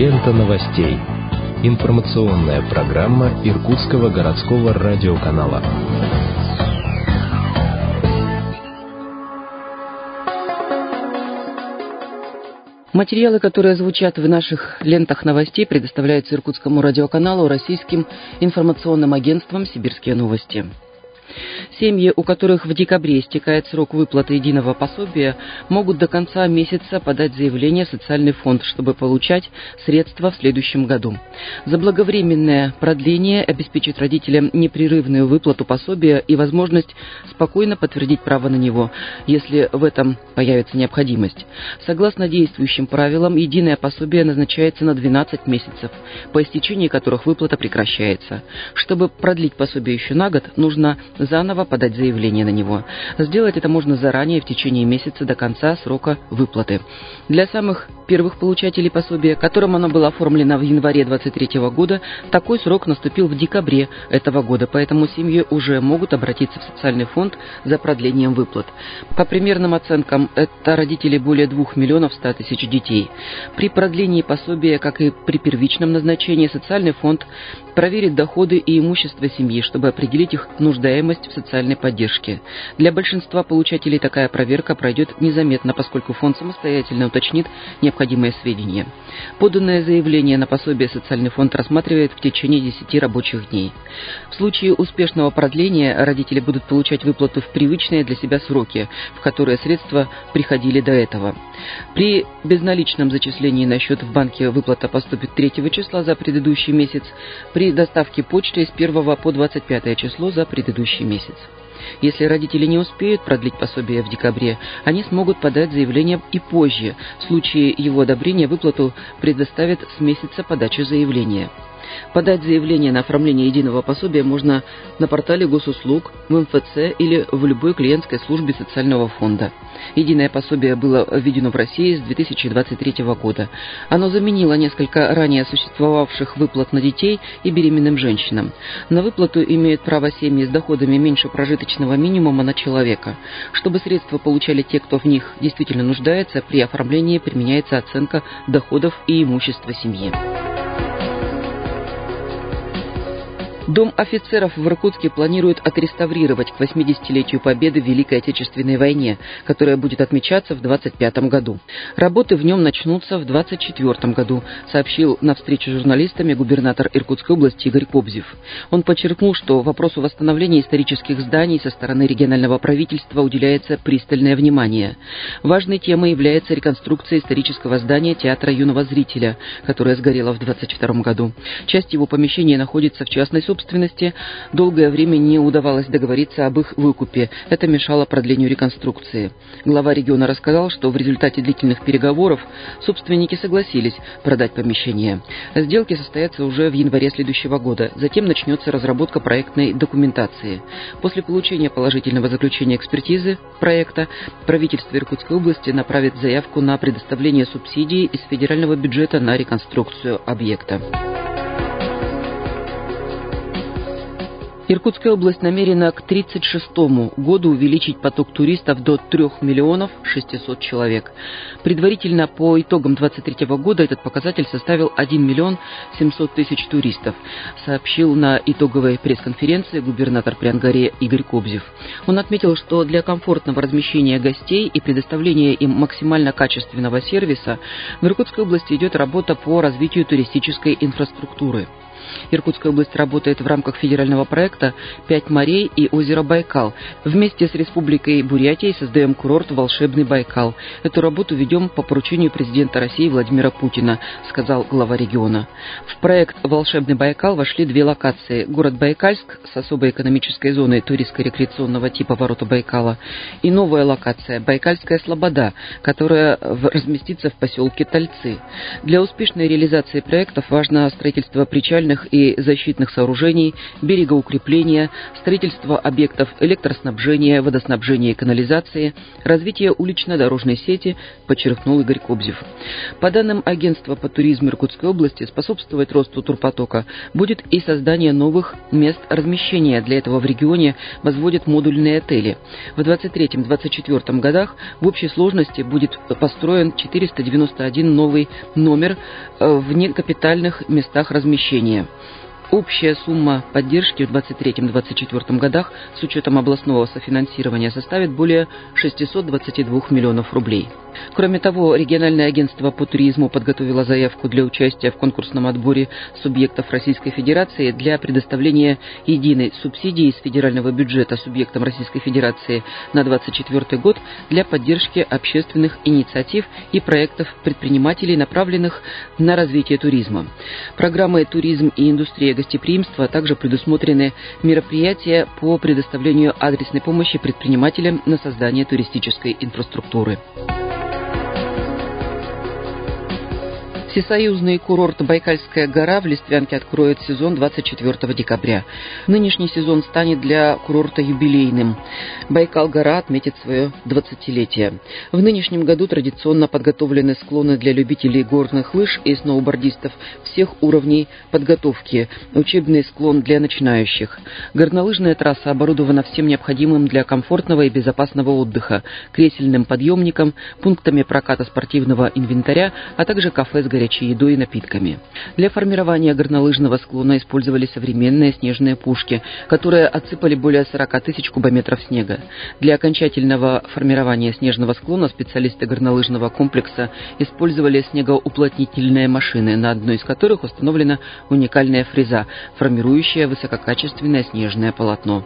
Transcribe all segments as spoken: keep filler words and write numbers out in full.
Лента новостей. Информационная программа Иркутского городского радиоканала. Материалы, которые звучат в наших лентах новостей, предоставляются Иркутскому радиоканалу российским информационным агентством «Сибирские новости». Семьи, у которых в декабре истекает срок выплаты единого пособия, могут до конца месяца подать заявление в социальный фонд, чтобы получать средства в следующем году. Заблаговременное продление обеспечит родителям непрерывную выплату пособия и возможность спокойно подтвердить право на него, если в этом появится необходимость. Согласно действующим правилам, единое пособие назначается на двенадцать месяцев, по истечении которых выплата прекращается. Чтобы продлить пособие еще на год, нужно заново подать заявление на него. Сделать это можно заранее, в течение месяца до конца срока выплаты. Для самых первых получателей пособия, которым оно было оформлено в январе двадцать третьего года, такой срок наступил в декабре этого года, поэтому семьи уже могут обратиться в социальный фонд за продлением выплат. По примерным оценкам, это родители более двух миллионов ста тысяч детей. При продлении пособия, как и при первичном назначении, социальный фонд проверит доходы и имущество семьи, чтобы определить их нуждаемость в социальной поддержке. Для большинства получателей такая проверка пройдет незаметно, поскольку фонд самостоятельно уточнит необходимые сведения. Поданное заявление на пособие социальный фонд рассматривает в течение десяти рабочих дней. В случае успешного продления родители будут получать выплату в привычные для себя сроки, в которые средства приходили до этого. При безналичном зачислении на счет в банке выплата поступит третьего числа за предыдущий месяц, при доставке почтой с первого по двадцать пятое число за предыдущий месяц. Если родители не успеют продлить пособие в декабре, они смогут подать заявление и позже. В случае его одобрения выплату предоставят с месяца подачи заявления. Подать заявление на оформление единого пособия можно на портале госуслуг, в эм эф цэ или в любой клиентской службе социального фонда. Единое пособие было введено в России с две тысячи двадцать третьего года. Оно заменило несколько ранее существовавших выплат на детей и беременным женщинам. На выплату имеют право семьи с доходами меньше прожиточного минимума на человека. Чтобы средства получали те, кто в них действительно нуждается, при оформлении применяется оценка доходов и имущества семьи. Дом офицеров в Иркутске планируют отреставрировать к восьмидесятилетию Победы в Великой Отечественной войне, которая будет отмечаться в двадцать пятом году. Работы в нем начнутся в двадцать четвёртом году, сообщил на встрече с журналистами губернатор Иркутской области Игорь Кобзев. Он подчеркнул, что вопросу восстановления исторических зданий со стороны регионального правительства уделяется пристальное внимание. Важной темой является реконструкция исторического здания Театра юного зрителя, которое сгорело в двадцать втором году. Часть его помещения находится в частной собственности. собственности, долгое время не удавалось договориться об их выкупе. Это мешало продлению реконструкции. Глава региона рассказал, что в результате длительных переговоров собственники согласились продать помещение. Сделки состоятся уже в январе следующего года. Затем начнется разработка проектной документации. После получения положительного заключения экспертизы проекта правительство Иркутской области направит заявку на предоставление субсидий из федерального бюджета на реконструкцию объекта. Иркутская область намерена к тридцать шестому году увеличить поток туристов до трёх миллионов шестисот человек. Предварительно по итогам двадцать третьего года этот показатель составил один миллион семьсот тысяч туристов, сообщил на итоговой пресс-конференции губернатор Приангария Игорь Кобзев. Он отметил, что для комфортного размещения гостей и предоставления им максимально качественного сервиса в Иркутской области идет работа по развитию туристической инфраструктуры. Иркутская область работает в рамках федерального проекта «Пять морей и озеро Байкал». Вместе с Республикой Бурятия создаем курорт «Волшебный Байкал». Эту работу ведем по поручению президента России Владимира Путина, сказал глава региона. В проект «Волшебный Байкал» вошли две локации. Город Байкальск с особой экономической зоной туристско-рекреационного типа «Ворота Байкала» и новая локация «Байкальская Слобода», которая разместится в поселке Тальцы. Для успешной реализации проектов важно строительство причальных природных и защитных сооружений, берегоукрепления, строительство объектов электроснабжения, водоснабжения и канализации, развитие улично-дорожной сети, подчеркнул Игорь Кобзев. По данным Агентства по туризму Иркутской области, способствовать росту турпотока будет и создание новых мест размещения. Для этого в регионе возводят модульные отели. В двадцать третьем — двадцать четвёртом годах в общей сложности будет построен четыреста девяносто один новый номер в некапитальных местах размещения. Общая сумма поддержки в двадцать третьем — двадцать четвёртом годах с учетом областного софинансирования составит более шестьсот двадцать два миллионов рублей. Кроме того, региональное агентство по туризму подготовило заявку для участия в конкурсном отборе субъектов Российской Федерации для предоставления единой субсидии из федерального бюджета субъектам Российской Федерации на двадцать четвёртый год для поддержки общественных инициатив и проектов предпринимателей, направленных на развитие туризма. Программой «Туризм и индустрия гостеприимства» также предусмотрены мероприятия по предоставлению адресной помощи предпринимателям на создание туристической инфраструктуры. Всесоюзный курорт «Байкальская гора» в Листвянке откроет сезон двадцать четвёртого декабря. Нынешний сезон станет для курорта юбилейным. Байкал-гора отметит свое двадцатилетие. В нынешнем году традиционно подготовлены склоны для любителей горных лыж и сноубордистов всех уровней подготовки, учебный склон для начинающих. Горнолыжная трасса оборудована всем необходимым для комфортного и безопасного отдыха, кресельным подъемником, пунктами проката спортивного инвентаря, а также кафе с горячей едой и напитками. Для формирования горнолыжного склона использовали современные снежные пушки, которые отсыпали более сорока тысяч кубометров снега. Для окончательного формирования снежного склона специалисты горнолыжного комплекса использовали снегоуплотнительные машины, на одной из которых установлена уникальная фреза, формирующая высококачественное снежное полотно.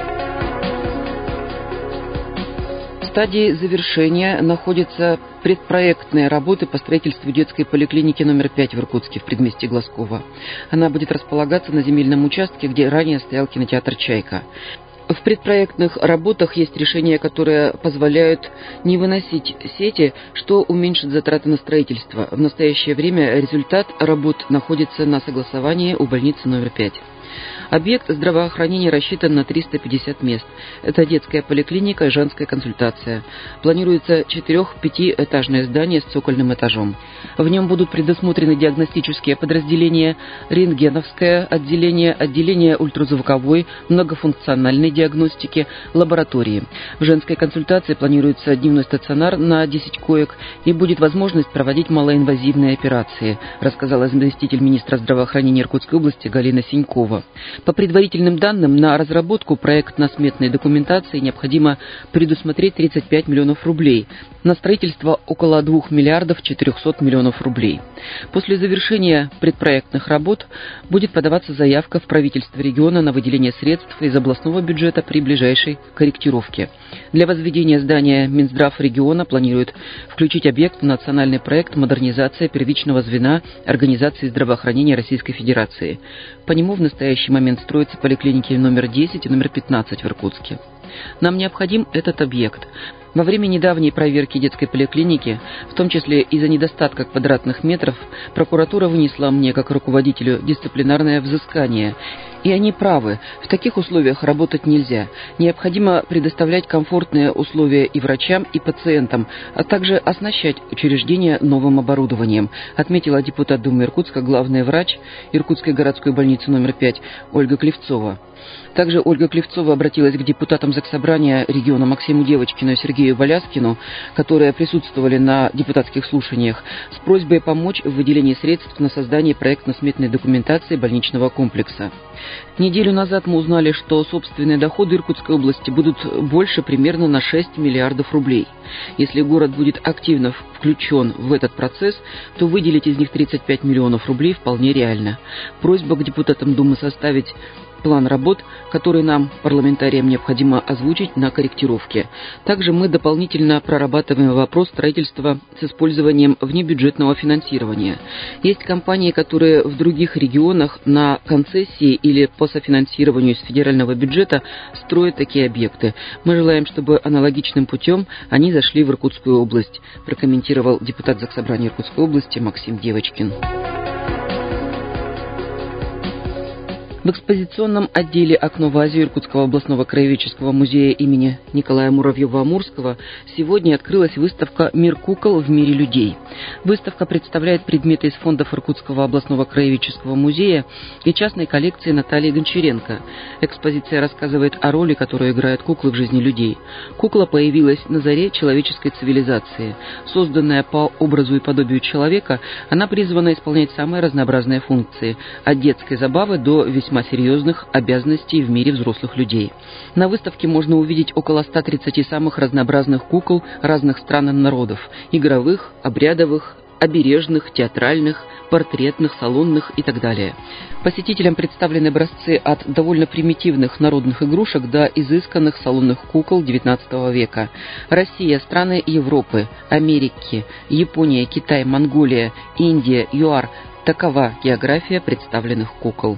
В стадии завершения находятся предпроектные работы по строительству детской поликлиники номер пять в Иркутске, в предместье Глазкова. Она будет располагаться на земельном участке, где ранее стоял кинотеатр «Чайка». В предпроектных работах есть решения, которые позволяют не выносить сети, что уменьшит затраты на строительство. В настоящее время результат работ находится на согласовании у больницы номер пять. Объект здравоохранения рассчитан на триста пятьдесят мест. Это детская поликлиника и женская консультация. Планируется четырех-пятиэтажное здание с цокольным этажом. В нем будут предусмотрены диагностические подразделения, рентгеновское отделение, отделение ультразвуковой, многофункциональной диагностики, лаборатории. В женской консультации планируется дневной стационар на десять коек и будет возможность проводить малоинвазивные операции, рассказала заместитель министра здравоохранения Иркутской области Галина Синькова. По предварительным данным, на разработку проектно-сметной документации необходимо предусмотреть тридцать пять миллионов рублей, на строительство около двух миллиардов четырехсот миллионов рублей. После завершения предпроектных работ будет подаваться заявка в правительство региона на выделение средств из областного бюджета при ближайшей корректировке. Для возведения здания Минздрав региона планирует включить объект в национальный проект «Модернизация первичного звена организации здравоохранения Российской Федерации». По нему в настоящий момент строятся поликлиники номер десять и номер пятнадцать в Иркутске. Нам необходим этот объект. Во время недавней проверки детской поликлиники, в том числе из-за недостатка квадратных метров, прокуратура вынесла мне, как руководителю, дисциплинарное взыскание. И они правы, в таких условиях работать нельзя. Необходимо предоставлять комфортные условия и врачам, и пациентам, а также оснащать учреждения новым оборудованием, отметила депутат Думы Иркутска, главный врач Иркутской городской больницы номер пять Ольга Клевцова. Также Ольга Клевцова обратилась к депутатам Заксобрания региона Максиму Девочкину и Сергею Валяскину, которые присутствовали на депутатских слушаниях, с просьбой помочь в выделении средств на создание проектно-сметной документации больничного комплекса. Неделю назад мы узнали, что собственные доходы Иркутской области будут больше примерно на шесть миллиардов рублей. Если город будет активно включен в этот процесс, то выделить из них тридцать пять миллионов рублей вполне реально. Просьба к депутатам Думы составить план работ, который нам, парламентариям, необходимо озвучить на корректировке. Также мы дополнительно прорабатываем вопрос строительства с использованием внебюджетного финансирования. Есть компании, которые в других регионах на концессии или по софинансированию из федерального бюджета строят такие объекты. Мы желаем, чтобы аналогичным путем они зашли в Иркутскую область, прокомментировал депутат Заксобрания Иркутской области Максим Девочкин. В экспозиционном отделе «Окно в Азию» Иркутского областного краеведческого музея имени Николая Муравьева-Амурского сегодня открылась выставка «Мир кукол в мире людей». Выставка представляет предметы из фондов Иркутского областного краеведческого музея и частной коллекции Натальи Гончаренко. Экспозиция рассказывает о роли, которую играют куклы в жизни людей. Кукла появилась на заре человеческой цивилизации. Созданная по образу и подобию человека, она призвана исполнять самые разнообразные функции – от детской забавы до весьма серьезных обязанностей в мире взрослых людей. На выставке можно увидеть около ста тридцати самых разнообразных кукол разных стран и народов – игровых, обрядовых, обережных, театральных, портретных, салонных и так далее. Посетителям представлены образцы от довольно примитивных народных игрушек до изысканных салонных кукол девятнадцатого века. Россия, страны Европы, Америки, Япония, Китай, Монголия, Индия, ЮАР – такова география представленных кукол.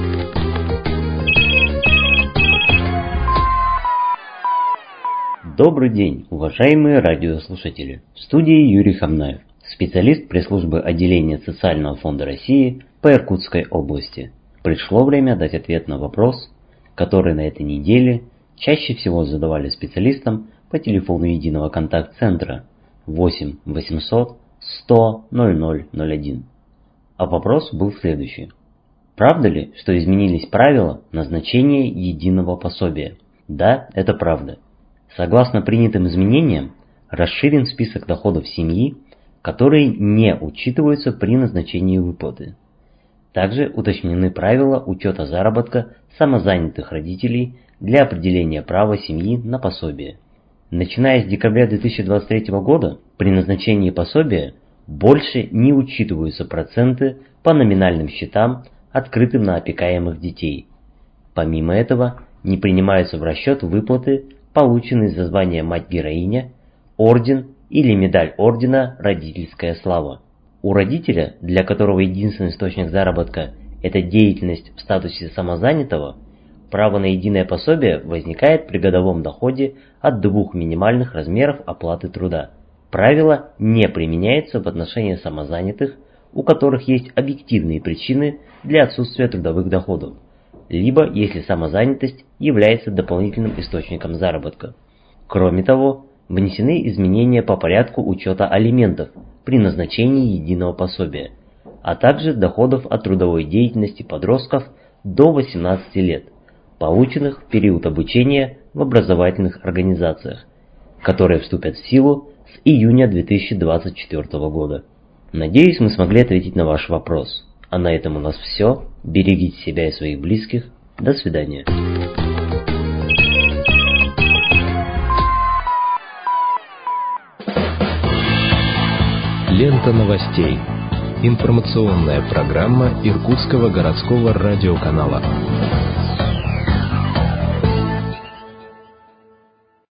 Добрый день, уважаемые радиослушатели! В студии Юрий Хамнаев, специалист пресс-службы отделения Социального фонда России по Иркутской области. Пришло время дать ответ на вопрос, который на этой неделе чаще всего задавали специалистам по телефону единого контакт-центра восемь восемьсот сто ноль ноль ноль один. А вопрос был следующий. Правда ли, что изменились правила назначения единого пособия? Да, это правда. Согласно принятым изменениям, расширен список доходов семьи, которые не учитываются при назначении выплаты. Также уточнены правила учета заработка самозанятых родителей для определения права семьи на пособие. Начиная с декабря две тысячи двадцать третьего года при назначении пособия больше не учитываются проценты по номинальным счетам, открытым на опекаемых детей. Помимо этого, не принимаются в расчет выплаты, полученные за звание «Мать-героиня», орден или медаль ордена «Родительская слава». У родителя, для которого единственный источник заработка – это деятельность в статусе самозанятого, право на единое пособие возникает при годовом доходе от двух минимальных размеров оплаты труда. Правило не применяется в отношении самозанятых, у которых есть объективные причины для отсутствия трудовых доходов, либо если самозанятость является дополнительным источником заработка. Кроме того, внесены изменения по порядку учета алиментов при назначении единого пособия, а также доходов от трудовой деятельности подростков до восемнадцати лет, полученных в период обучения в образовательных организациях, которые вступят в силу с июня две тысячи двадцать четвёртого года. Надеюсь, мы смогли ответить на ваш вопрос. А на этом у нас все. Берегите себя и своих близких. До свидания. Лента новостей. Информационная программа Иркутского городского радиоканала.